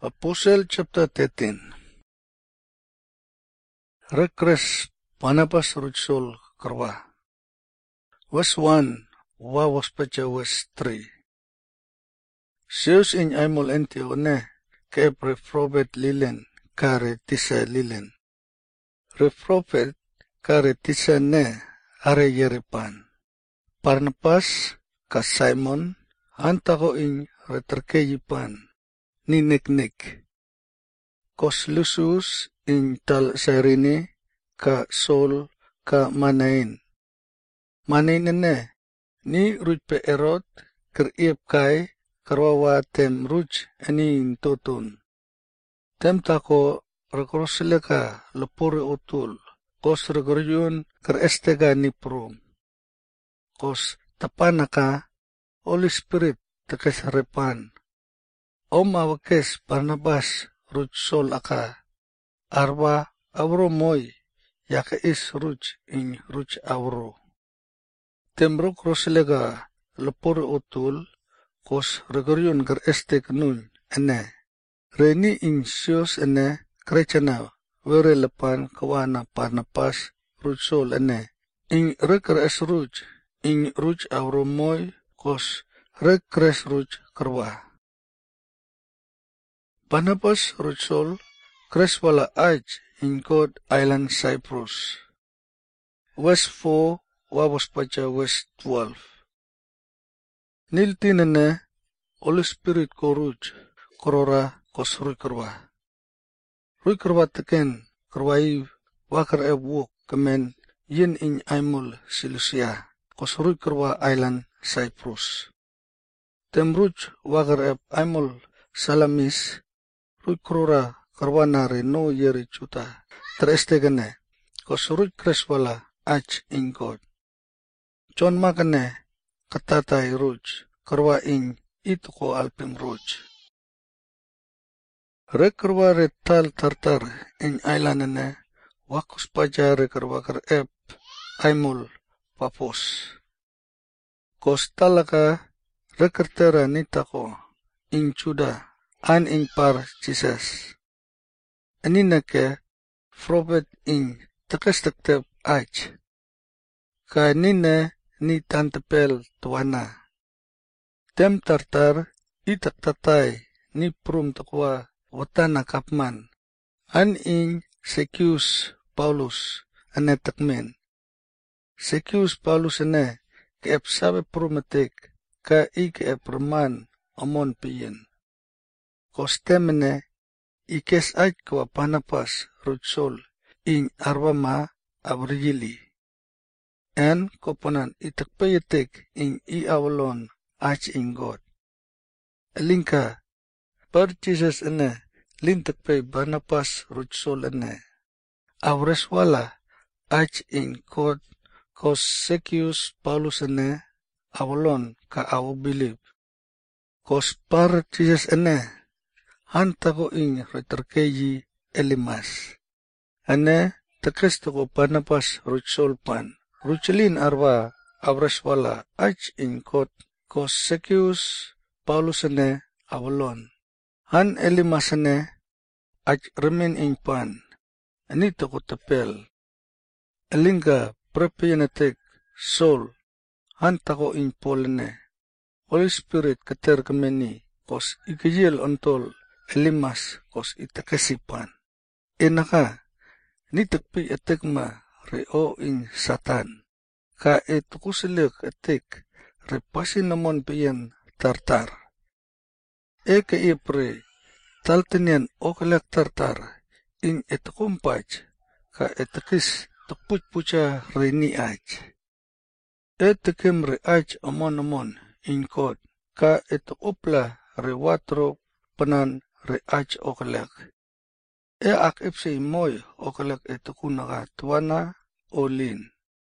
Apostle chapter 13. Rekres Barnabas Rutsol Karwa. Verse 1. Wa waspacha verse 3. Zeus in aimol entione ke reprobate lilen kare tisa lilen. Reprobate kare tisa ne are yeripan. Barnabas ka Simon antako in reterkeyipan. Ni nik. Kos Lucius in tal Cyrene ka Saul ka Manain. Manain ne ni rujpe erot keriep kai karwawa tem ruj ani intotun. Tem tako rekrosile ka lepore utul. Kos regoryun kerestega ni prum. Kos tapanaka Holy Spirit tekes repan. Om awakes Barnabas ruj Saul aka. Arba awro moy yaka is ruj in ruj awro. Temrok rosilega lepore utul. Kos regoryun kerestek nun ene. Reni in sios ene krechana were lepan kawana Barnabas ruj Saul ene. In rekres ruj in ruj awro moy kos rekres ruj kerwa. Barnabas ruj Saul kres wala aj in God Island Cyprus. Verse 4 wabos pacha verse 12. Niltinene Holy Spirit ko ruj korora kos ruj kerwa. Ruj kerwa teken kerwai wakar wok kemen yin in aimul Silusia kos ruj kerwa Island Cyprus. Tem ruj wakar aimul Salamis ruj korora karwana reno yeri chuta. Terestegane kos ruj kres wala aj in God. John makane katatai ruj karwa in itu ko alpim ruj. Rekerwa retal tartar in islandene wakus paja rekerwa kerep aimul papos. Kos talaka rekertera nitako in Juda an in par Jesus. Aninake frobet in tekes-tektep aj. Ka nine ni tantepel tuana. Tem tartar itaktatay ni prum takwa watana kapman. An in Sekius Paulus anetakmen. Sekius Paulus ane keep sabe prumatik ka ikeep reman amon piyen. Kostemene ikes aj kwa Barnabas ruj Saul in arwama abrigili. En koponan itakpayetek in iawalon aj in God. Elinka par Jesus ene lintakpay Barnabas ruj Saul ene. Awreswala aj in God kos Sekius Paulus ene awalon ka awabilib. Kos par Jesus ene hantako in reterkeyi Elimas. Ane tekestoko Barnabas ruj Saul pan. Ruchelin arwa awreswala aj in God kos Sekius Paulus ene awalon. Han Elimas ene aj remen in pan. Anito ko tapel. Elinga prepianatek Saul. Hantako in Paul ene. Holy Spirit kater kemeni kos ikijil ontol Elimas kos itakesipan. Enaka nitakpi etekma reo in Satan. Ka etukusilik etek repasin namon piyan tartar. Eka ipre taltinian okalak tartar in etukumpaj ka etekis tukpuch-pucha reni aj. Etekim re aj amon in God ka etukupla re watro panan re aj okalak. Ak ipsi moy okalak etukunaka tuwana olin.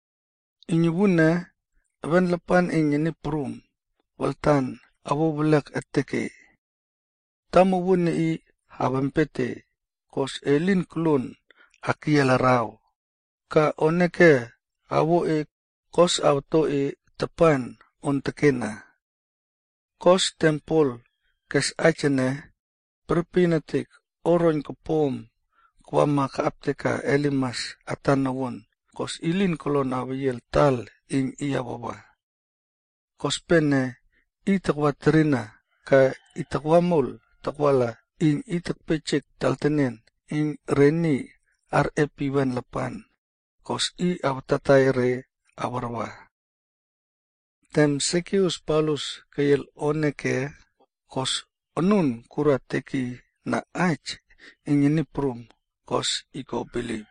Inyubune aban lapan inyani prum waltan abubulak eteke. Tamubune i habampete kos elin kulun akiyalaraw. Ka oneke awo kos auto tapan ontekena. Kos tempol kes achene perpinatik oron kopom kwama kaapteka elimas atanawon kos ilin kolon awiyel tal in iyababa. Kos pene itakwa terina ka itakwamol takwala in itakpechek taltenen in reni RF1 lapan kos I avatatay re awarwa. Tem Sekius Paulus kayel oneke kos onun kurateki na ach inginiprum kos iko believe.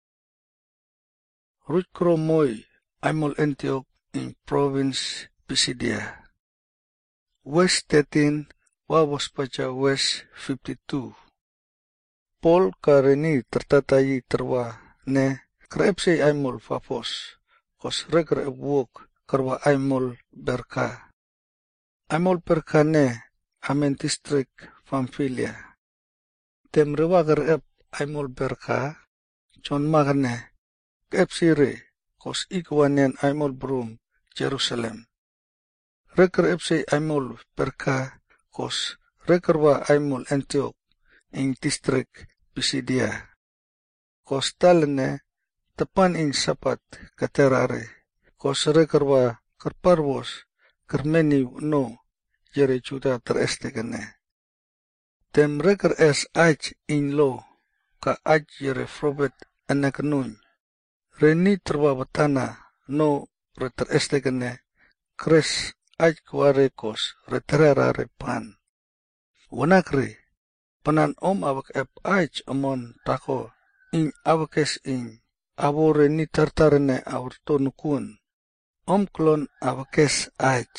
Ruth Kromoy Aimol Antioch in province Pisidia. West 13 Wawaspacha West 52. Paul kareni tertatayi terwa ne krepsei Aimol Fafos kos reker ebwok karwa Aimol Berka. Aimol Berka ne Amen District Pamphylia. Tem rewagar ep Aimol Berka John Magane Epsire kos ikwanen Aimol Brum Jerusalem. Reker epsei Aimol Berka kos rekerwa Aimol Antioch in District Pisidia. Kos talene tepan in sapat katerare kos rekerwa kerparwos kermeni no jere Juda terestegane. Tem reker es ach in lo ka ach jere frobet anakanun. Reni terwa batana no reterestegane kres ach kware kos reterarare pan. Wanakre panan awak ep ach amon tako in awakes in abore ni tartarene aurtonukun. Klon awakes ach.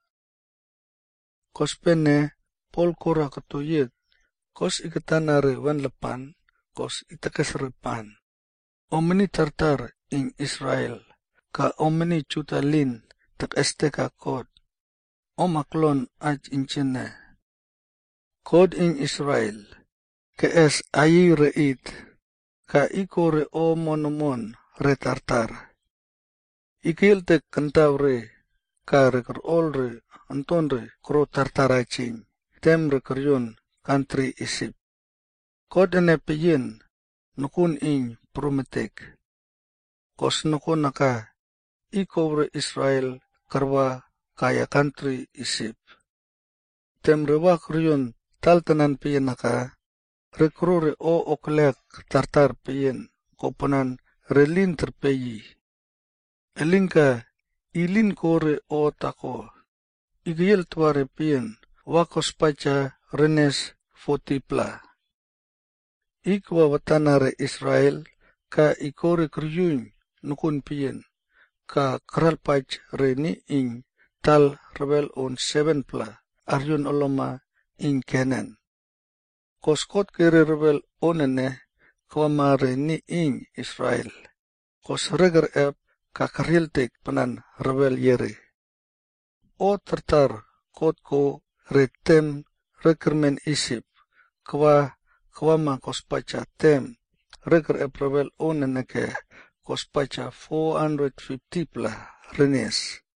Kos pene Pol kora katoyet kos ikatanare wan lepan kos itakesre pan. Omni tartar in Israel ka omni chutalin tak esteka kod. Klon ach inchene. Kod in Israel ke es ayi reit ka ikore o monomon retartar. Ikiltek kantavre ka reker olre antonre kro tartarachin tem rekeryon country isip. Kod ene piyin nukun in prometek. Kos nukun naka ikore Israel karwa kaya country isip. Tem rewa keryon taltanan piyin naka rekrore o oklek tartar piyin kopanan relin terpeyi. Elinka ilin kore o tako. Igiyel tuare piyin wakos pacha renes 40 pla. Ikwa watanare Israel ka ikore kryun nukun piyin ka kralpach reni in tal rebel on 7 pla arjun oloma in Kenan. Koskot kere rebel onene kwama reni in Israel. Kos reger ep kakariltek panan rebel yere. O tartar kot ko retem rekermen isip kwama kospacha tem reker ep rebel oneneke kospacha 450 pla renes.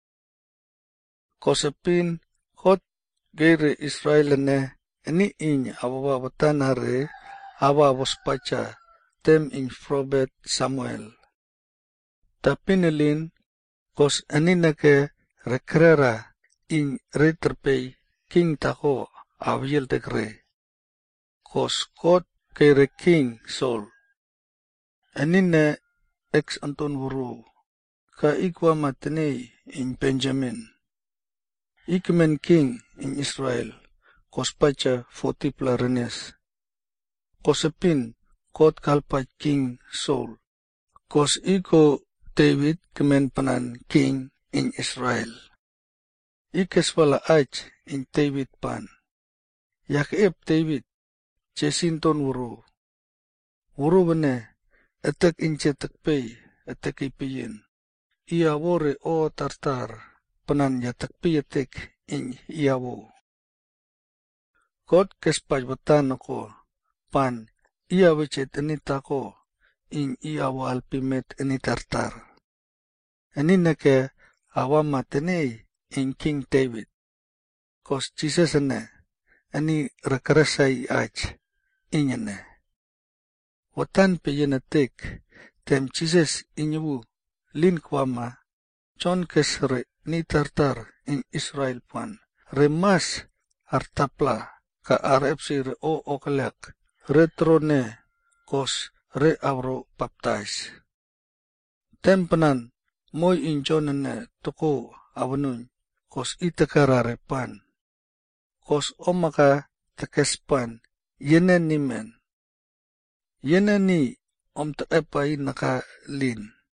Kosepin kot gere Israelene eni in awawa watanare awa waspacha tem in frobet Samuel. Tapinelin kos aninake rekrera in reterpei king tako awyel tekre. Kos kot kere king Saul. Anine ex Anton wuru ka ikwa matenei in Benjamin. Ikmen king in Israel kos pacha 40 pla renes. Kosepin kot kalpach king Saul. Kos iko David kemen panan king in Israel. Ikes wala ach in David pan. Yakib David chesinton wuru. Wuru bene etek inchetek pei etek ipiyin. Iawore o tartar panan yatek piyetek in iawo. Kot kespaj batanako pan iawechet enitako in iawo alpimet enitartar. Enineke awama tenei in King David. Kos chisesene ani rekeresai ach inyane. Watan pe yenatek tem Jesus inyewu lin kwama John kesre ni tartar in Israel puan. Remas artapla ka RFC re o okalek retrone kos re avro baptize. Tempanan moy in Johnane toko avanun kos itakarare pan. Kos omaka takespan yenen ni men. Yenen ni taepai naka lin.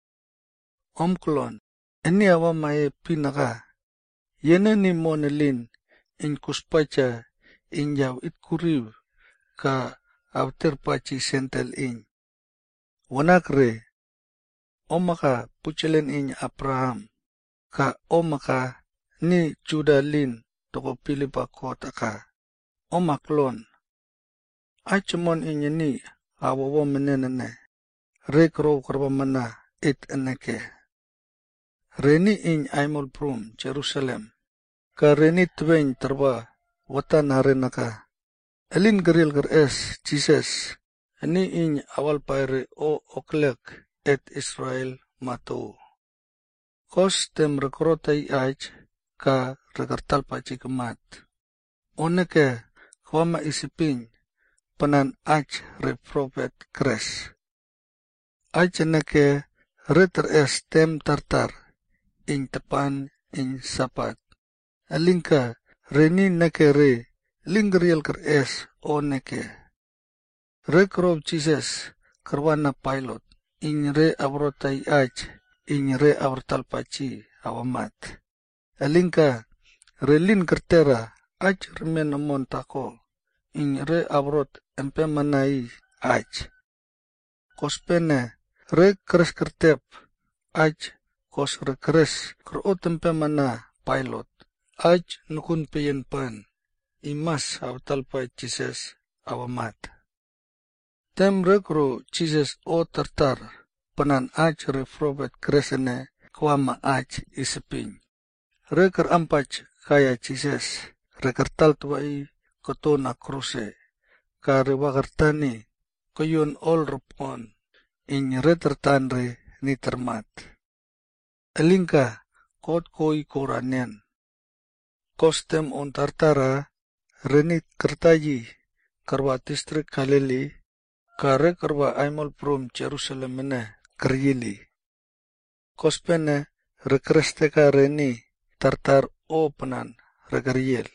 Klon eni awamaye pinaka. Yenen ni monelin in kuspacha in yaw itkuriw ka avterpachi sentel in. Wanakre omaka puchelen in Abraham ka omaka ni Juda lin toko pilipa kotaka. Omaklon achmon inyani awawo menenene rekro karbamana it eneke. Reni in aimol prum Jerusalem ka reni twain terba watan harenaka. Elin geril geres Jesus ani in awal paire o oklek et Israel mato. Kos tem rekrotai ach ka rekertal pachi kemat. Oneke kwama isipin panan ach re prophet kres. Ach eneke reter es tem tartar in tepan in sapat. Alingka reni neke re lingriel ker es o neke. Rekrob Jesus kerwana pilot in re avrotai ach in re avrtal pachi awamat. Alingka relin kertera ach remen amon tako in re avrot empe manai ach. Kospene re kres kertep ach kos re kres kerot empe mana pilot. Ach nukun peyen pan imas avtal pa Jesus awamat. Tem rekro Jesus o tartar panan ach re prophet kresene kwama ach isipin. Reker ampach kaya Jesus rekertal tuai kotona kruse ka rewakartani koyon ol repon in retertanre ni termat. Elingka kot koi koranen. Kostem on tartara renit kertayi karwa distrik Galilee kare karwa aimol prom Jerusalem mene keryili. Kospene rekresteka reni tartar o penan regeryel.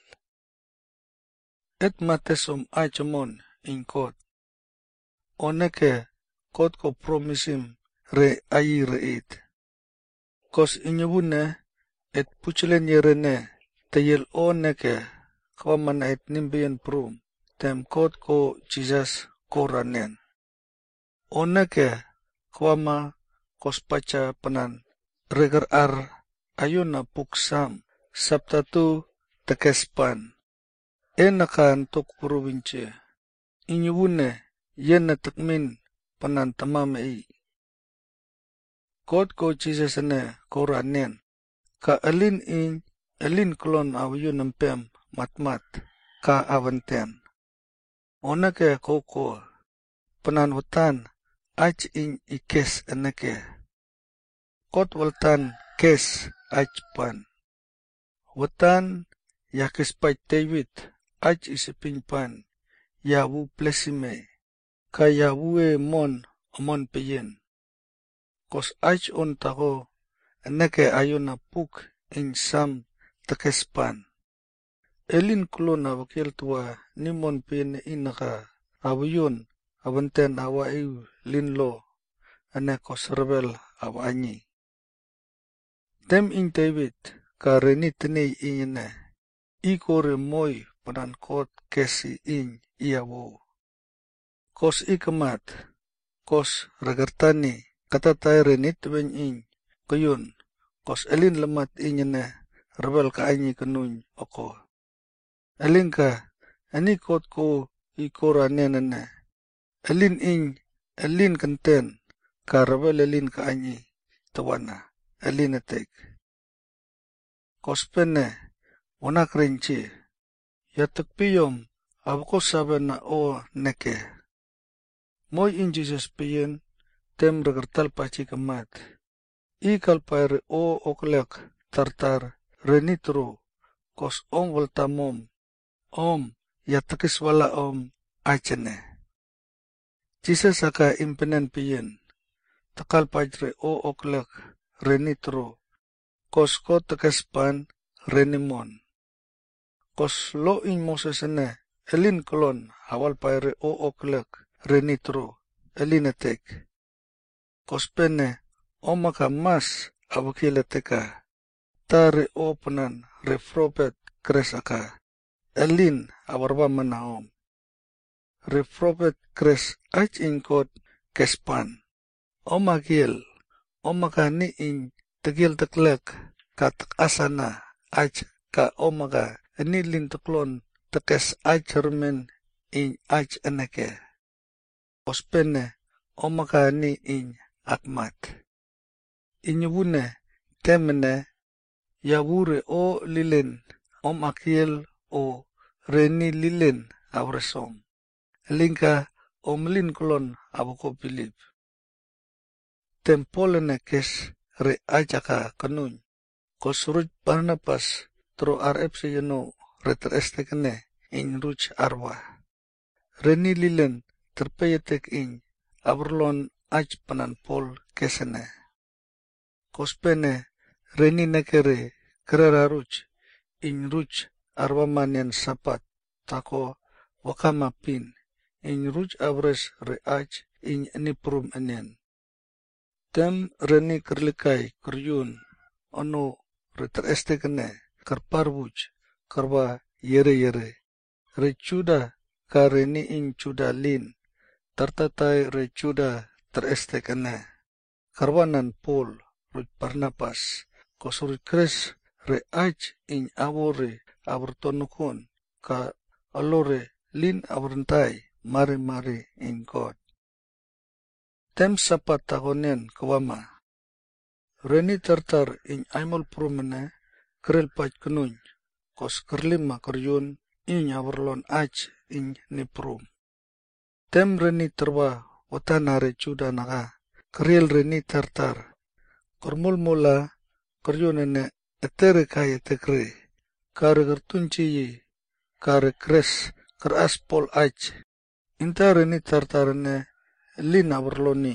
Et matesom achamon in kot. Oneke kot ko promisim re ayi reit. Kos inyebune et puchelen yerene teyel oneke kwamana et nimbian prum tem kot ko Jesus koranen. Oneke kwama kospacha penan reger ar ayuna puksam sabtatu tekespan. Enakan tok province. Inyewune yena tekmin penan tamamei. Kot ko Jesus ene koranen. Ka elin klon awayun empem matmat ka avanten. Oneke koko penan watan ach in ikes eneke. Kot waltan kes ach pan. Watan yakes pach David ach isipin pan yawu plesime ka yawue mon amon peyen. Kos ach on tako eneke ayuna puk in sam tekespan. Elin klona wakil tua nimon pene inaka awayun awanten awa iu linlo ane kos rebel awa anyi. Tem in David ka renitene inyene ikore moy panan kot kesi in iyawo. Kos ikamat kos regertani katatay renitwen in kayun kos elin lemat inyene rebel ka anyi kanun oko. Elingka ani kot ko ikora nenene. Elin kenten ka rebel elin ka anyi tawana elin etek. Kospene wanak renche yatak piyom abko sabe na o neke. Moy in Jesus piyen tem regertal pachi kamat. I kalpaire o oklek tartar renitro kos om voltamom om yatakis wala om achene. Jesus aka impenen piyen takal pajre o oklek renitro kos ko takespan renimon. Kos lo in Moses ene elin kolon awal paire o oklek renitro elinetek. Kos pene omaka mas abukileteka tare openan refropet kresaka elin awarba manaom. Refropet kres ach inkot kespan. Omakiel omaka ni in tegil teklek katak asana ach ka omaka enilin teklon tekes ach hermen in ach eneke. Ospene omaka ni in akmat. Inyubune temene yawure o lilin akiel o reni lilin avresom. Linka omlin kolon abuko pilip. Tempolene kes re ajaka kanun. Kosruj Barnabas tro RF yeno reterestekene in ruj arwa. Reni lilin terpeyetek in abrlon aj panan pol kesene. Kospene reni nekere kerera ruj in ruj arwamanian sapat tako wakama pin in ruj abres re aj in niprum enen. Tem reni kerlikai keryun ono reterestekene kerparwuj kerwa yere. Recuda ka reni in cuda lin tartatai recuda terestekene. Karwanan Paul ruj Barnabas kosuruj kres re aj in awore abertonukon ka alore lin aberentai mari in God. Tem sapat tagonen kawama. Reni tartar in aimol prumene krel paj kenuny kos kerlima keryun in aberlon aj in niprum. Tem reni terwa watanare cuda naga kriel reni tartar. Kormulmula keryunene etere kaya tekre. Kare kertunci kare kres keras pol aj. Inta reni tartarene lin aberloni.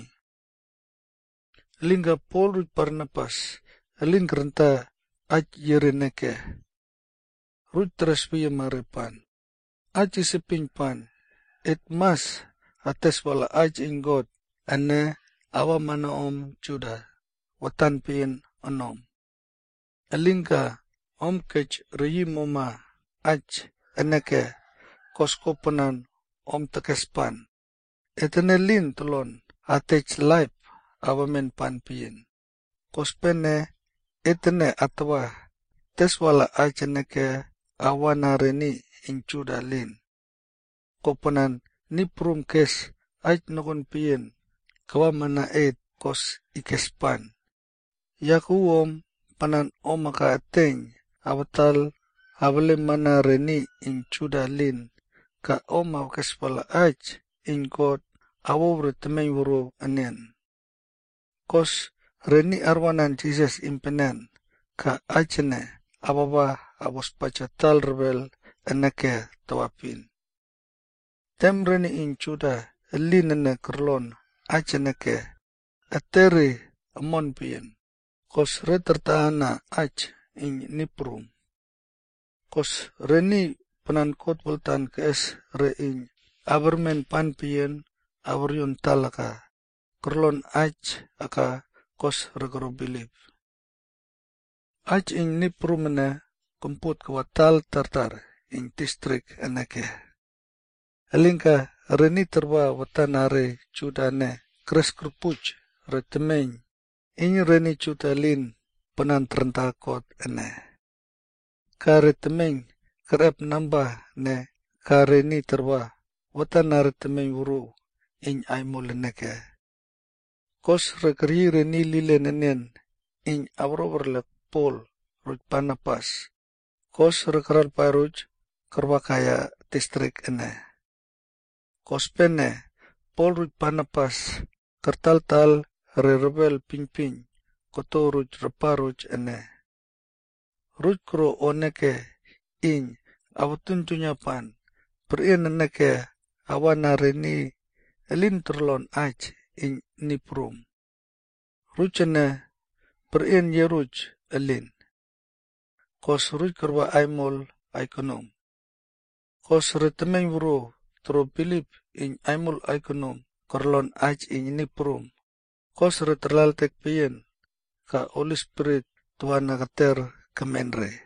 Linga Paul ruj Barnabas elin kerenta aj yereneke. Ruj tereswiye marepan. Aj isipingpan. Et mas ates wala aj in God. Ane awa mana om juda. Watan piin onom. Elinka om kech reyim oma aj eneke koskopanan om tekespan. Etene lin telon atech laip awamen pan piin. Kospene etene atwa teswala aj eneke awana reni incuda lin. Kopanan niprum kes aj nokon piin kawamana et kos ikespan. Yaku om panan omaka ateng abatal abale mana reni in cuda lin ka om awkespala aj in God awobre temeng wuro anen. Kos reni arwanan Jesus impenan ka ajene ababa abos pacatal rebel eneke tawapin. Tem reni in cuda lin ene kerlon ajeneke atere amon pien. Kos retertahana aj in niprum. Kos reni penankot voltan kes re in abermen pan pien aberyon talaka. Kerlon aj aka kos regero bilip. Aj in niprum ene kumput kawatal tartar in distrik eneke. Elingka reni terwa watanare cudane kres kerpuj retemeng. In reni cuda lin penan terentakot ene. Kare temeng kerep nambah ne kare ni terwa watanare temeng wuru in aimul eneke. Kos rekeri reni lile nenen in abroberlek Paul ruj Barnabas. Kos rekeral paruj kerwa kaya distrik ene. Kospene, Paul ruj Barnabas kertal-tal rebel piny-piny koto ruj reparuj ene. Ruj kuro oneke iny awatun junyapan perien eneke awana rini elin terlon aj iny niprum. Ruj ene perien yeruj elin. Kos ruj kerwa aimol aikonum. Kos retemeng bro tro Pilip iny aimol aikonum korlon aj iny niprum. Kos reterlaltek peyen ka Holy Spirit tuana kater kemenre.